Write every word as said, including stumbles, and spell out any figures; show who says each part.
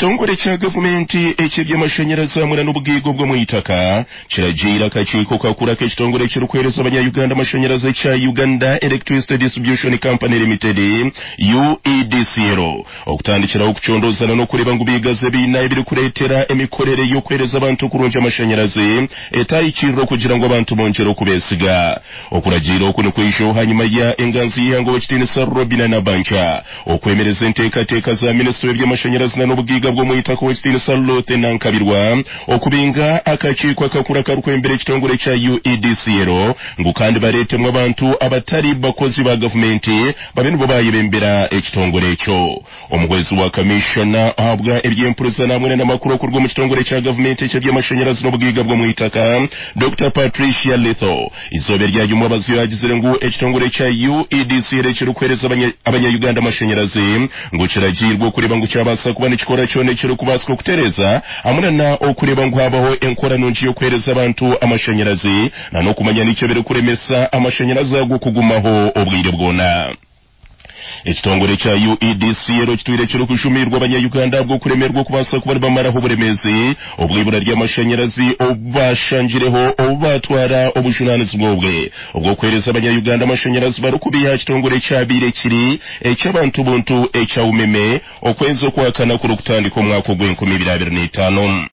Speaker 1: ekitongole kya gavumenti eky'ebyamashanyarazi hamwe n'obugiigo bw'omwitaka kiragira akakiiko kakula k'ekitongole ekirukwereza abanyayuganda amashanyarazi kya Uganda Electricity Distribution Company Limited U E D C L okutandikirawo okucondozana n'okuleba ngu bigaze bina ebiri kuleetera emikolere y'okwereza abantu okulungi amashanyarazi etayikirira okugira ngu abantu bongere okubeesiga. Okulagira okuno kwisho hanyuma ya enganzi yango w'ekitiinisa Robina Nabancha okwemereza enteekateeka za minisitule y'ebyamashanyarazi n'obugiiga bw'omwitaka w'ekitiinisa Lothe Nankabirwa okubinga akakiiko akakula karukwembera ekitongole kya U E D C L ngu kandi baleetemu abantu abatali bakozi ba gavumenti babe nibo bayibembera ekitongole ekyo. Omuhwezi wa kamishona ahabwa eby'empuluza namwe n'amakulu okurwa mu kitongole kya gavumenti eky'ebyamashanyarazi n'obugiiga bw'omwitaka Doctor Patricia Letho izobe lyayumwa abaziyo yagizire ngu ekitongole kya U E D C L ekirukwereza abanyayuganda amashanyarazi ngu kiragirwa okureba ngu kyabasa kuba nikikora kyona ekirukubasika okutereza hamwe na okureba ngu habaho enkora nungi y'okwereza abantu amashanyarazi na n'okumanya n'icyo biri kuremesa amashanyarazi ago kugumaho obwire bwona. Ekitongole kya U E D C L kitwire kiro kushumirwa abanyayuganda bwo kuremerwa kubasa kuba bamaraho oburemezi obwibura ry'amashanyarazi obashangireho obatwara obujunanizi bwobwe obwo kwereza abanyayuganda amashanyarazi barukubiya ekitongole kyabire kiri eky'abantu buntu ekyawumeme okwezo kwakana ku kutandika omwaka gw'enkumi abiri n'etaano.